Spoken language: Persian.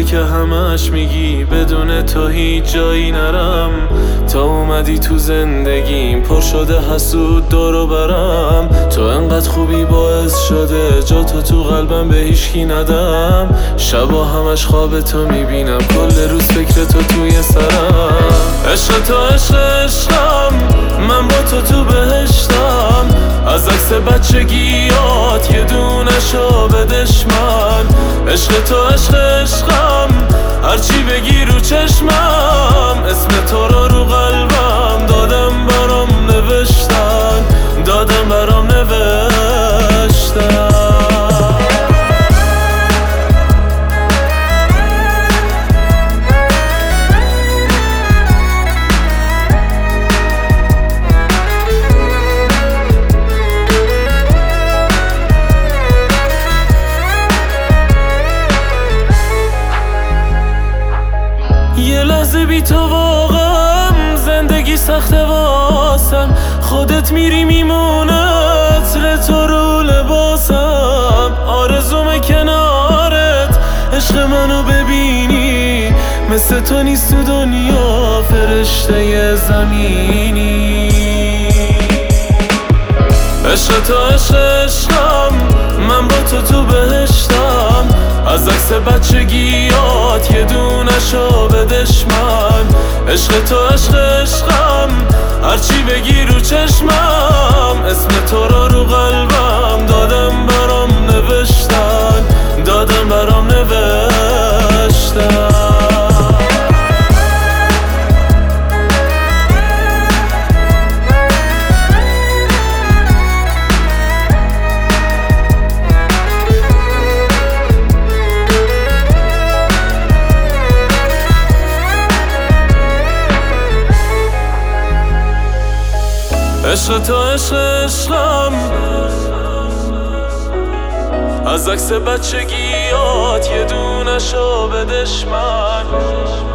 که همش میگی بدون تو هیچ جایی نرم. تا اومدی تو زندگیم پر شده حسود دورو برم. تو انقدر خوبی باعث شده جا تو قلبم به هیچکی ندم. شبا همش خواب تو میبینم، کل روز فکر تو توی سرم. عشق تو عشق عشقم، من با تو بهشتم. از عکس بچگیات یه دونشو بدش من. عشق تو عشق عشقم، هرچی بگی رو چشمم. اسم تو رو قلبم دادم برام نوشتن، دادم برام نوشتن. یه لحظه بی تو واقعا زندگی سخته واسم. خودت میری میمونه عطر تو رو لباسم. آرزومه کنارت عشق منو ببینی، مثل تو نیست تو دنیا فرشته زمینی. عشق تو عشق عشقم، من با تو بهشتم. از عکس بچگیات یه دونشو بدش من. عشق تو عشق عشقم، هرچی بگی رو چشمم. اسم تو رو قلبم دادم برام نوشتن، دادم برام نوشتن. عشق تو عشق عشقم، از عکس بچگیات یه دونشو بدش من.